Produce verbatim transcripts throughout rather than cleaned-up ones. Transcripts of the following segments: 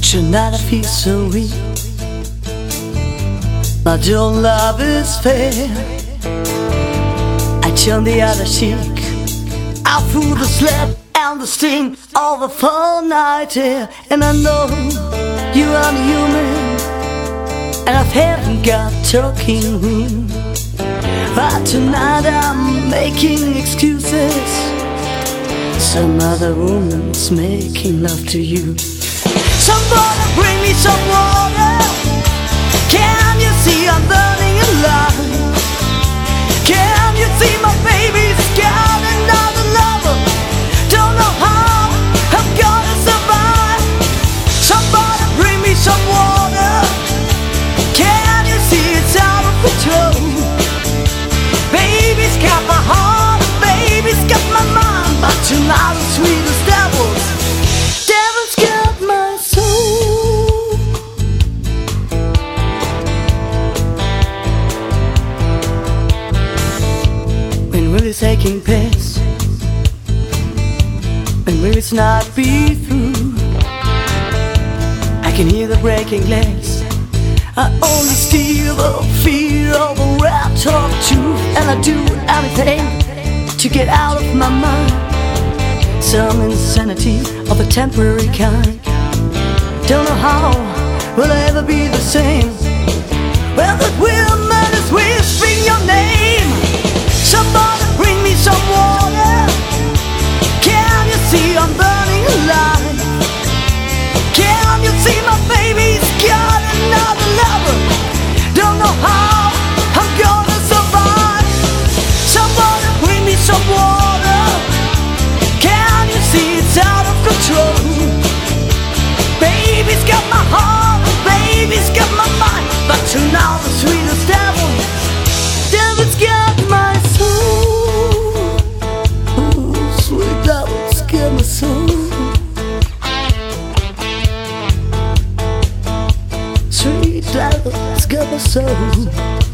Tonight I feel so weak, but your love is fair. I turn the other cheek, I feel the slap and the sting of the fall night air. And I know you are human, and I haven't got talking room, but tonight I'm making excuses. Some other woman's making love to you. Somebody bring me some water. Can you see I'm burning alive? Can you see my baby's got another lover? Don't know how I'm gonna survive. Somebody bring me some water. Can you see it's out of control? Baby's got my heart, baby's got my mind, but tonight the sweetest devils, devils got my soul. When will it's taking place? When will it's not be through? I can hear the breaking glass. I only steal the fear of the rap talk truth, and I do anything to get out of my mind. Some insanity of a temporary kind. Don't know how will I ever be the same. Well, that woman is whispering your name. Somebody bring me some water. Can you see I'm burning alive? Can you see my baby's got another lover? Don't know how I'm gonna survive. Somebody bring me some water. Can you see it's out of control? Baby's got my heart, baby's got my mind, but tonight the sweetest devil, devil's got my soul. Ooh, sweet devil's got my soul. Sweet devil's got my soul.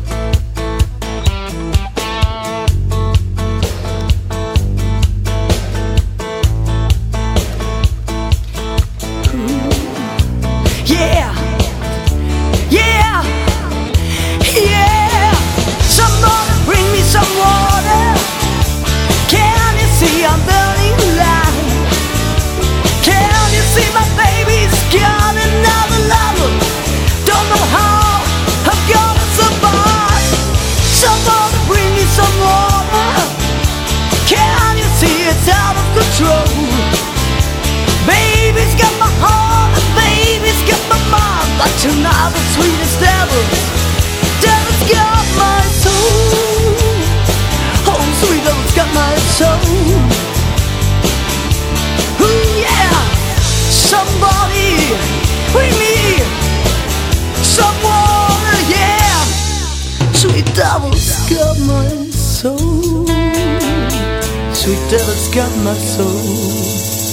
Yeah, yeah, yeah. Somebody bring me some water. Can you see I'm burning alive? Can you see my baby's got another lover? Don't know how I'm gonna survive. Somebody bring me some water. Can you see it's out of control? Baby's got my heart, baby's got my mind, but tonight the sweetest devil, devil's got my soul. Oh, sweet devil's got my soul. Ooh, yeah. Somebody bring me some water, yeah. Sweet devil's got my soul. Sweet devil's got my soul.